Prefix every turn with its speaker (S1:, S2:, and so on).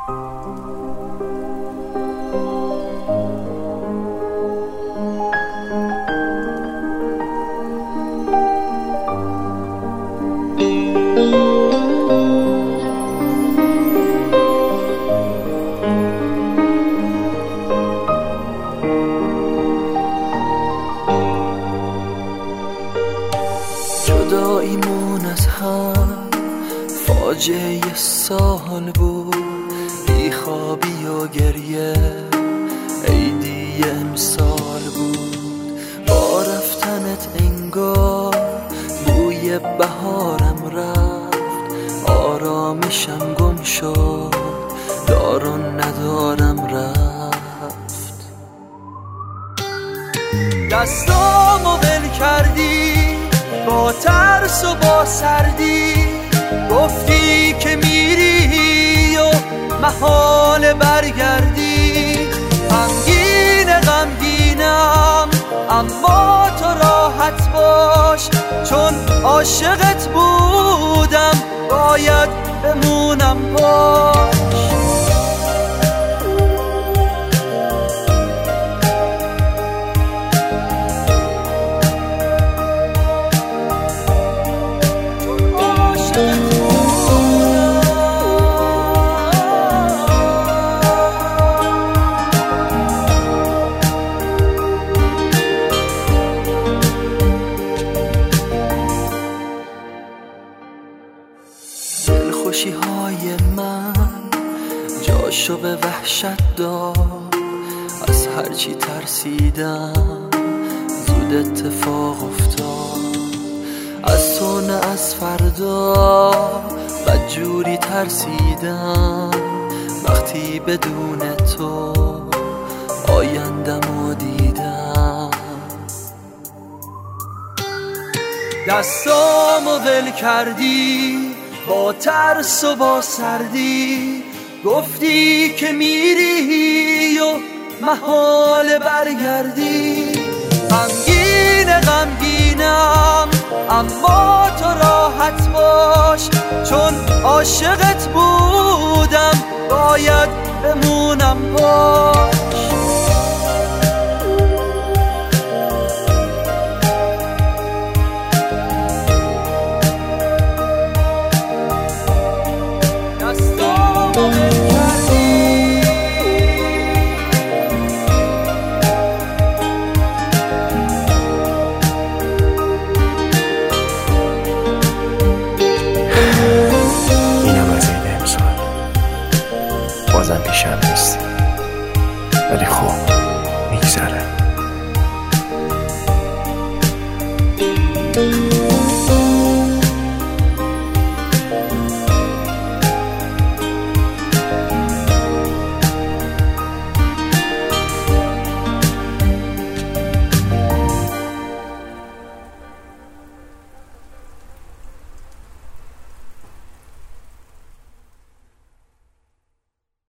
S1: جداییمون از هم فاجعه سال بود، بیخوابی و گریه عیدی امسال بود. با رفتنت انگار بوی بهارم رفت، آرامشم گم شد، دارون ندارم رفت. دستامو ول کردی با ترس و با سردی، گفتی که میری و محال برگردی. غمگینم اما تو راحت باش، چون عاشقت بودم باید بمونم باش. دلخوشی های من جاشو به وحشت داد، از هرچی ترسیدم زود اتفاق افتاد. از تو نه از فردا بدجوری ترسیدم، وقتی بدون تو آیندمو دیدم. دستامو ول کردی با ترس و با سردی، گفتی که میری و محال برگردی. غمگینم اما تو راحت باش، چون عاشقت بودم باید بمونم باش.